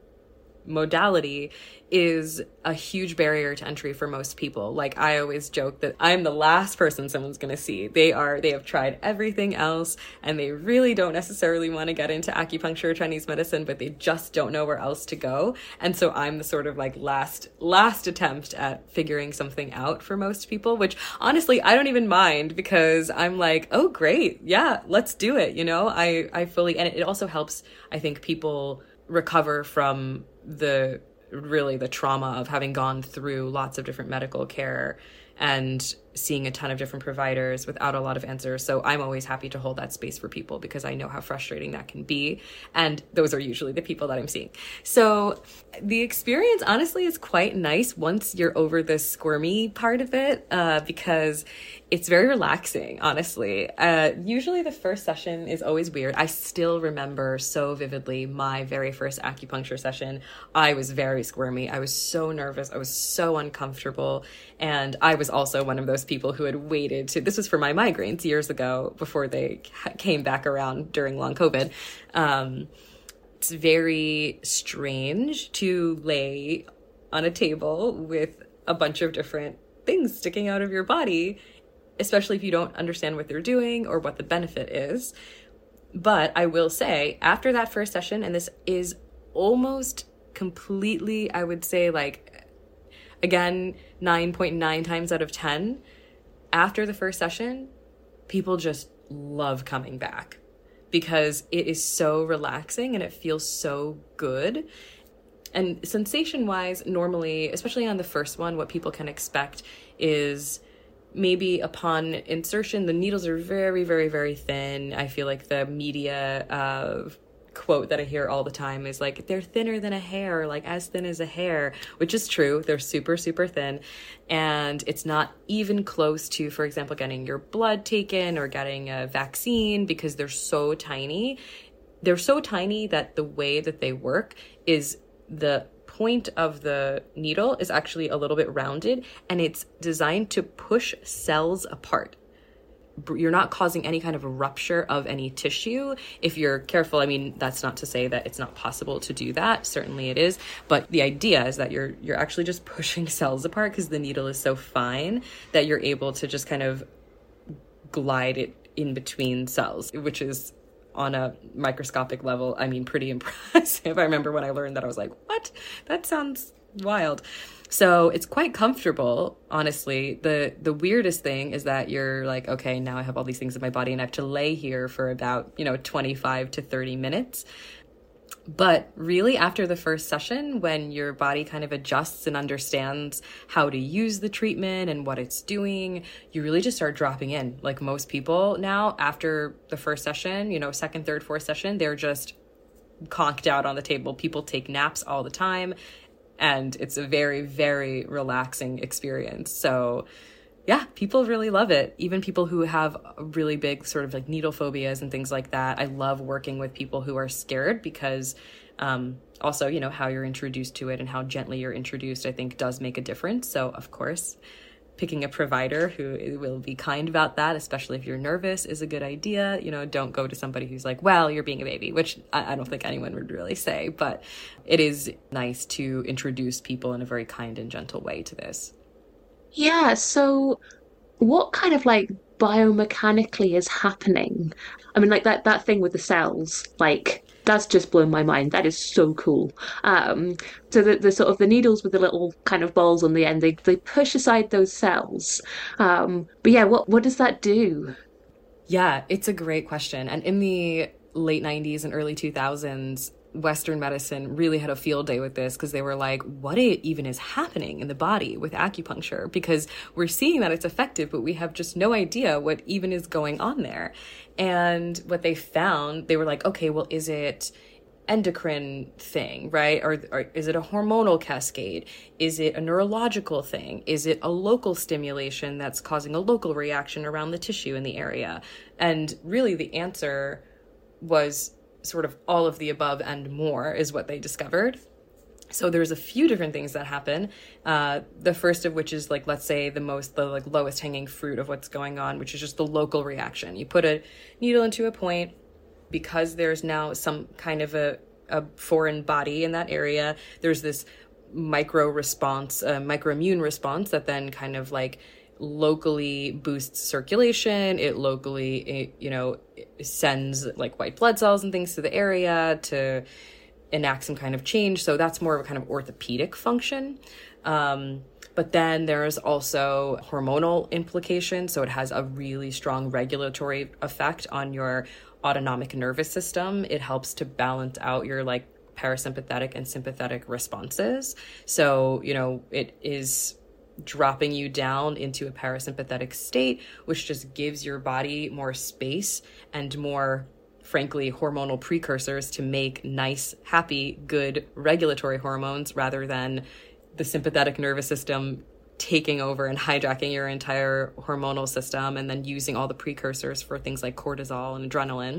modality is a huge barrier to entry for most people. Like, I always joke that I'm the last person someone's going to see. They are, they have tried everything else and they really don't necessarily want to get into acupuncture or Chinese medicine, but they just don't know where else to go. And so I'm the sort of like last, last attempt at figuring something out for most people, which honestly, I don't even mind, because I'm like, oh, great. Yeah, let's do it. You know, I, I fully, and it also helps, I think, people recover from the really the trauma of having gone through lots of different medical care and seeing a ton of different providers without a lot of answers. So I'm always happy to hold that space for people, because I know how frustrating that can be. And those are usually the people that I'm seeing. So the experience honestly is quite nice once you're over the squirmy part of it, uh, because it's very relaxing, honestly. Uh, usually the first session is always weird. I still remember so vividly my very first acupuncture session. I was very squirmy. I was so nervous. I was so uncomfortable. And I was also one of those people who had waited to, this was for my migraines years ago before they came back around during long COVID. Um, it's very strange to lay on a table with a bunch of different things sticking out of your body, especially if you don't understand what they're doing or what the benefit is. But I will say, after that first session, and this is almost completely, I would say, like, again, nine point nine times out of ten, after the first session, people just love coming back, because it is so relaxing and it feels so good. And sensation-wise, normally, especially on the first one, what people can expect is maybe upon insertion, the needles are very, very, very thin. I feel like the media uh, quote that I hear all the time is like, they're thinner than a hair, like as thin as a hair, which is true. They're super, super thin. And it's not even close to, for example, getting your blood taken or getting a vaccine, because they're so tiny. They're so tiny that the way that they work is the point of the needle is actually a little bit rounded, and it's designed to push cells apart. You're not causing any kind of a rupture of any tissue if you're careful. I mean, that's not to say that it's not possible to do that. Certainly it is. But the idea is that you're you're actually just pushing cells apart, because the needle is so fine that you're able to just kind of glide it in between cells, which is, on a microscopic level, I mean, pretty impressive. I remember when I learned that, I was like, what? That sounds wild. So it's quite comfortable, honestly. The the weirdest thing is that you're like, okay, now I have all these things in my body and I have to lay here for about, you know, twenty-five to thirty minutes. But really, after the first session, when your body kind of adjusts and understands how to use the treatment and what it's doing, you really just start dropping in. Like most people now, after the first session, you know, second, third, fourth session, they're just conked out on the table. People take naps all the time, and it's a very, very relaxing experience. So yeah, people really love it. Even people who have really big sort of like needle phobias and things like that. I love working with people who are scared because um, also, you know, how you're introduced to it and how gently you're introduced, I think does make a difference. So of course, picking a provider who will be kind about that, especially if you're nervous, is a good idea. You know, don't go to somebody who's like, well, you're being a baby, which I, I don't think anyone would really say, but it is nice to introduce people in a very kind and gentle way to this. Yeah, so what kind of like biomechanically is happening? I mean, like that that thing with the cells, like that's just blown my mind. That is so cool. Um, so the, the sort of the needles with the little kind of balls on the end, they they push aside those cells. Um, but yeah, what what does that do? Yeah, it's a great question. And in the late nineties and early two thousands, Western medicine really had a field day with this because they were like, what it even is happening in the body with acupuncture? Because we're seeing that it's effective, but we have just no idea what even is going on there. And what they found, they were like, okay, well, is it endocrine thing, right? Or, or is it a hormonal cascade? Is it a neurological thing? Is it a local stimulation that's causing a local reaction around the tissue in the area? And really the answer was sort of all of the above and more is what they discovered. So there's a few different things that happen. Uh, the first of which is like, let's say the most, the like lowest hanging fruit of what's going on, which is just the local reaction. You put a needle into a point, because there's now some kind of a, a foreign body in that area, there's this micro response, uh, microimmune response that then kind of like locally boosts circulation. It locally, it, you know, sends like white blood cells and things to the area to enact some kind of change. So that's more of a kind of orthopedic function. Um, But then there's also hormonal implications. So it has a really strong regulatory effect on your autonomic nervous system. It helps to balance out your like parasympathetic and sympathetic responses. So, you know, it is dropping you down into a parasympathetic state, which just gives your body more space and more, frankly, hormonal precursors to make nice, happy, good regulatory hormones rather than the sympathetic nervous system taking over and hijacking your entire hormonal system and then using all the precursors for things like cortisol and adrenaline.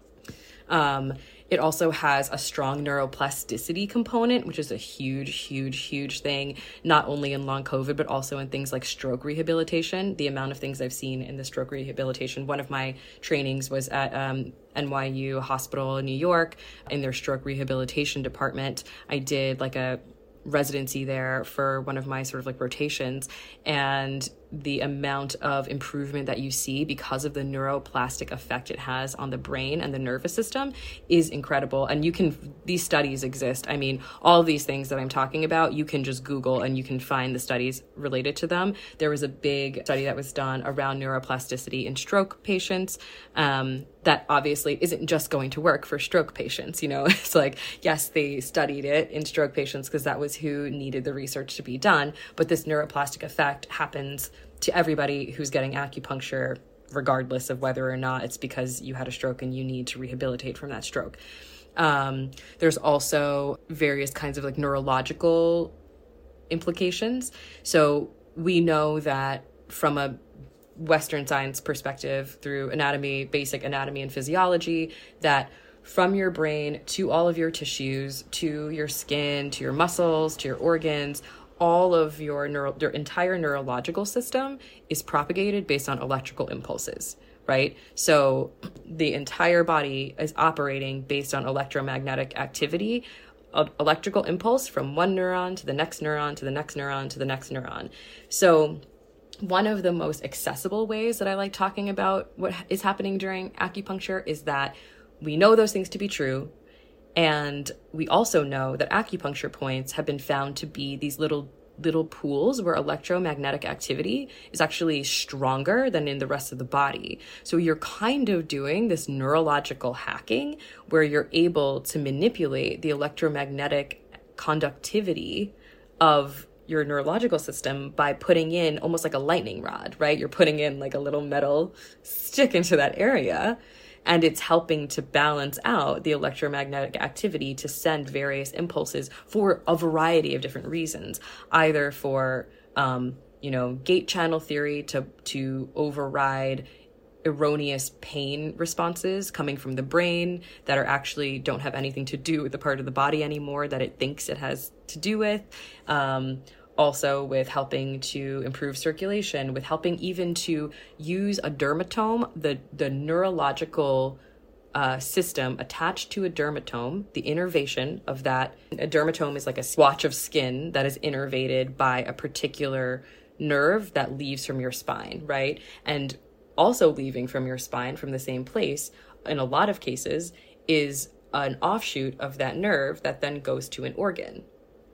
Um, it also has a strong neuroplasticity component, which is a huge, huge, huge thing, not only in long COVID, but also in things like stroke rehabilitation. The amount of things I've seen in the stroke rehabilitation. One of my trainings was at um, N Y U Hospital in New York in their stroke rehabilitation department. I did like a residency there for one of my sort of like rotations, and the amount of improvement that you see because of the neuroplastic effect it has on the brain and the nervous system is incredible. And you can, these studies exist. I mean, all of these things that I'm talking about, you can just Google and you can find the studies related to them. There was a big study that was done around neuroplasticity in stroke patients. Um, that obviously isn't just going to work for stroke patients. You know, it's like, yes, they studied it in stroke patients because that was who needed the research to be done. But this neuroplastic effect happens to everybody who's getting acupuncture, regardless of whether or not it's because you had a stroke and you need to rehabilitate from that stroke. Um, there's also various kinds of like neurological implications. So we know that from a Western science perspective, through anatomy, basic anatomy and physiology, that from your brain to all of your tissues, to your skin, to your muscles, to your organs, all of your neuro, your entire neurological system is propagated based on electrical impulses, right? So the entire body is operating based on electromagnetic activity, electrical impulse from one neuron to the next neuron, to the next neuron, to the next neuron. So one of the most accessible ways that I like talking about what is happening during acupuncture is that we know those things to be true. And we also know that acupuncture points have been found to be these little little pools where electromagnetic activity is actually stronger than in the rest of the body. So you're kind of doing this neurological hacking where you're able to manipulate the electromagnetic conductivity of your neurological system by putting in almost like a lightning rod, right? You're putting in like a little metal stick into that area, and it's helping to balance out the electromagnetic activity to send various impulses for a variety of different reasons, either for, um, you know, gate channel theory to to override erroneous pain responses coming from the brain that are actually don't have anything to do with the part of the body anymore that it thinks it has to do with. Um, also with helping to improve circulation, with helping even to use a dermatome, the, the neurological uh, system attached to a dermatome, the innervation of that. A dermatome is like a swatch of skin that is innervated by a particular nerve that leaves from your spine, right? And also leaving from your spine from the same place, in a lot of cases, is an offshoot of that nerve that then goes to an organ.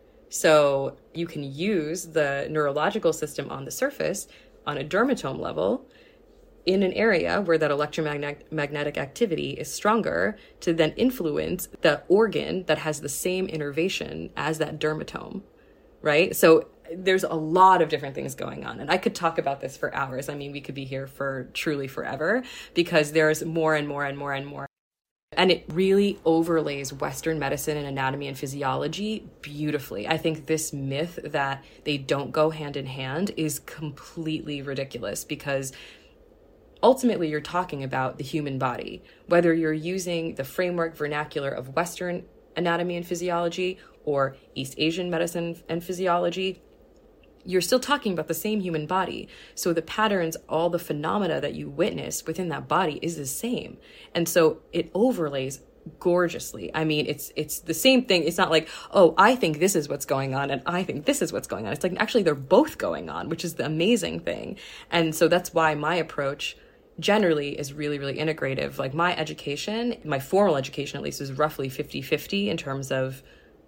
So you can use the neurological system on the surface on a dermatome level in an area where that electromagnetic activity is stronger to then influence the organ that has the same innervation as that dermatome, right? So there's a lot of different things going on. And I could talk about this for hours. I mean, we could be here for truly forever because there's more and more and more and more. And it really overlays Western medicine and anatomy and physiology beautifully. I think this myth that they don't go hand in hand is completely ridiculous because ultimately you're talking about the human body. Whether you're using the framework vernacular of Western anatomy and physiology or East Asian medicine and physiology, you're still talking about the same human body. So the patterns, all the phenomena that you witness within that body is the same. And so it overlays gorgeously. I mean, it's it's the same thing. It's not like, oh, I think this is what's going on and I think this is what's going on. It's like, actually, they're both going on, which is the amazing thing. And so that's why my approach generally is really, really integrative. Like my education, my formal education at least, is roughly fifty-fifty in terms of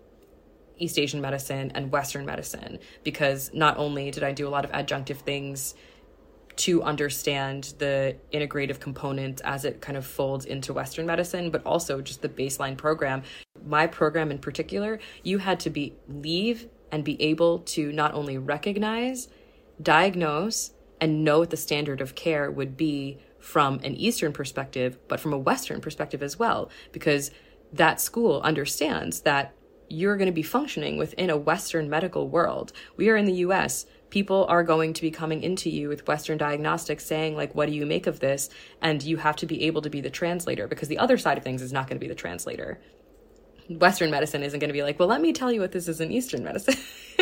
East Asian medicine and Western medicine, because not only did I do a lot of adjunctive things to understand the integrative component as it kind of folds into Western medicine, but also just the baseline program. My program in particular, you had to be leave and be able to not only recognize, diagnose, and know what the standard of care would be from an Eastern perspective, but from a Western perspective as well, because that school understands that you're going to be functioning within a Western medical world. We are in the U S. People are going to be coming into you with Western diagnostics saying, like, what do you make of this? And you have to be able to be the translator, because the other side of things is not going to be the translator. Western medicine isn't going to be like, well, let me tell you what this is in Eastern medicine.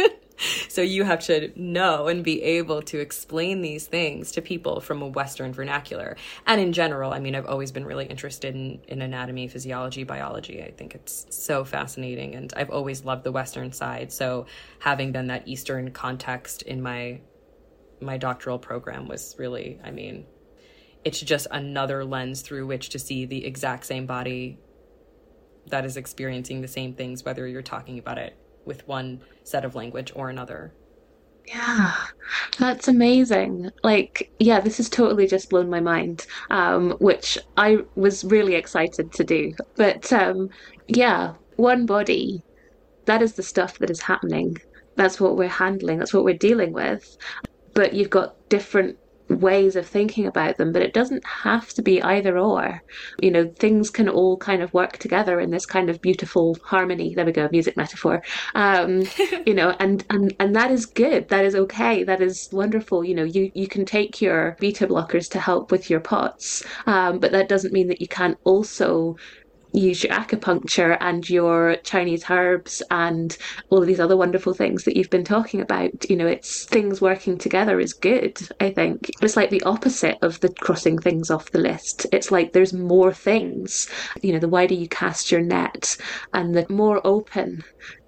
So you have to know and be able to explain these things to people from a Western vernacular. And in general, I mean, I've always been really interested in, in anatomy, physiology, biology. I think it's so fascinating. And I've always loved the Western side. So having then that Eastern context in my my doctoral program was really, I mean, it's just another lens through which to see the exact same body that is experiencing the same things, whether you're talking about it with one set of language or another. Yeah, that's amazing. Like, yeah, this has totally just blown my mind, um, which I was really excited to do. But um, yeah, one body, that is the stuff that is happening. That's what we're handling, that's what we're dealing with. But you've got different ways of thinking about them, but it doesn't have to be either or. You know, things can all kind of work together in this kind of beautiful harmony. There we go, music metaphor. Um, you know, and, and and that is good. That is okay. That is wonderful. You know, you, you can take your beta blockers to help with your POTS, um, but that doesn't mean that you can't also use your acupuncture and your Chinese herbs and all of these other wonderful things that you've been talking about. You know, it's things working together is good, I think. It's like the opposite of the crossing things off the list. It's like there's more things. You know, the wider you cast your net and the more open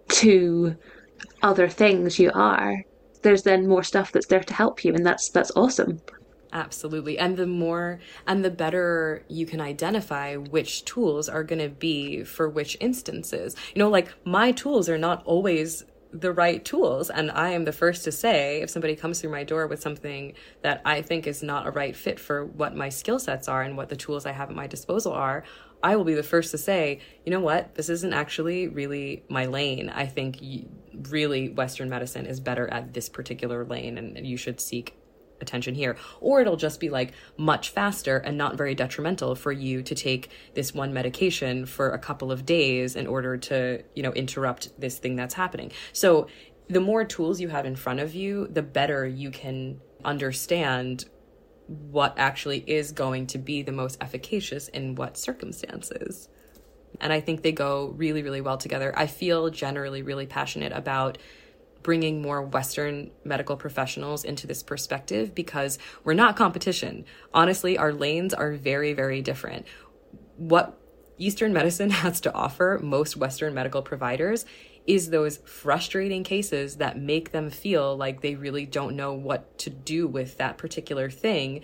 to other things you are, there's then more stuff that's there to help you, and that's that's awesome. Absolutely. And the more and the better you can identify which tools are going to be for which instances. You know, like my tools are not always the right tools. And I am the first to say, if somebody comes through my door with something that I think is not a right fit for what my skill sets are and what the tools I have at my disposal are, I will be the first to say, you know what, this isn't actually really my lane. I think really Western medicine is better at this particular lane, and you should seek attention here. Or it'll just be like much faster and not very detrimental for you to take this one medication for a couple of days in order to, you know, interrupt this thing that's happening. So the more tools you have in front of you, the better you can understand what actually is going to be the most efficacious in what circumstances. And I think they go really, really well together. I feel generally really passionate about bringing more Western medical professionals into this perspective because we're not competition. Honestly, our lanes are very, very different. What Eastern medicine has to offer most Western medical providers is those frustrating cases that make them feel like they really don't know what to do with that particular thing.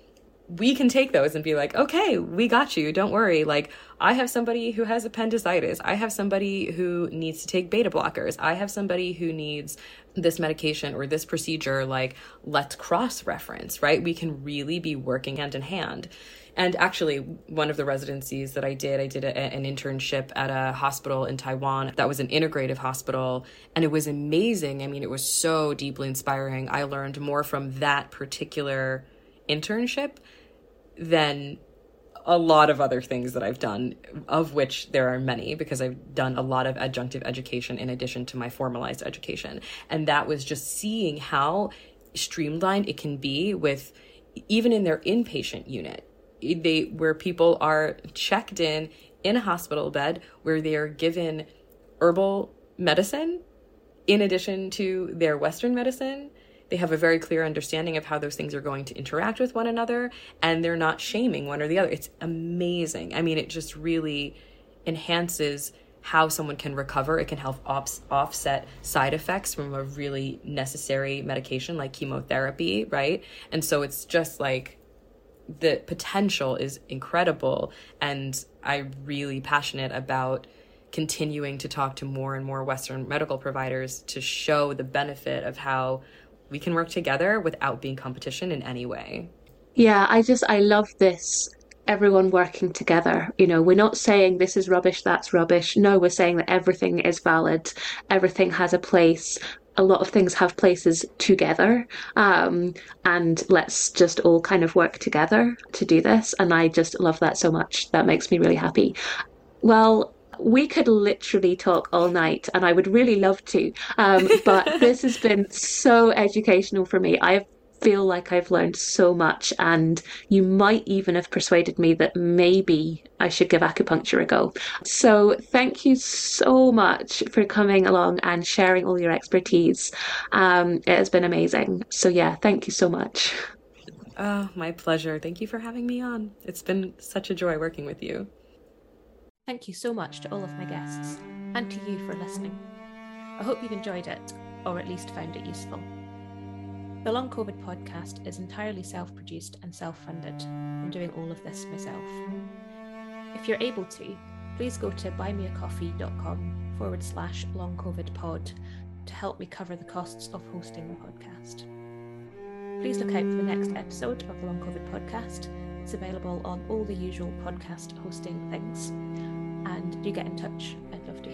We can take those and be like, okay, we got you. Don't worry. Like, I have somebody who has appendicitis. I have somebody who needs to take beta blockers. I have somebody who needs this medication or this procedure. Like, let's cross-reference, right? We can really be working hand in hand. And actually, one of the residencies that I did, I did a, an internship at a hospital in Taiwan that was an integrative hospital, and it was amazing. I mean, it was so deeply inspiring. I learned more from that particular internship than a lot of other things that I've done, of which there are many, because I've done a lot of adjunctive education in addition to my formalized education. And that was just seeing how streamlined it can be with, even in their inpatient unit, they where people are checked in in a hospital bed where they are given herbal medicine in addition to their Western medicine. They have a very clear understanding of how those things are going to interact with one another, and they're not shaming one or the other. It's amazing. I mean, it just really enhances how someone can recover. It can help ops- offset side effects from a really necessary medication like chemotherapy, right? And so it's just like, the potential is incredible, and I'm really passionate about continuing to talk to more and more Western medical providers to show the benefit of how we can work together without being competition in any way. Yeah, I just, I love this. Everyone working together. You know, we're not saying this is rubbish, that's rubbish. No, we're saying that everything is valid. Everything has a place. A lot of things have places together. Um, and let's just all kind of work together to do this. And I just love that so much. That makes me really happy. Well, we could literally talk all night, and I would really love to. Um, but this has been so educational for me. I've feel like I've learned so much, and you might even have persuaded me that maybe I should give acupuncture a go. So thank you so much for coming along and sharing all your expertise. Um, it has been amazing. So yeah, thank you so much. Oh, my pleasure. Thank you for having me on. It's been such a joy working with you. Thank you so much to all of my guests, and to you for listening. I hope you've enjoyed it, or at least found it useful. The Long COVID podcast is entirely self-produced and self-funded. I'm doing all of this myself. If you're able to, please go to buymeacoffee.com forward slash long COVID pod to help me cover the costs of hosting the podcast. Please look out for the next episode of the Long COVID podcast. It's available on all the usual podcast hosting things. And do get in touch. I'd love to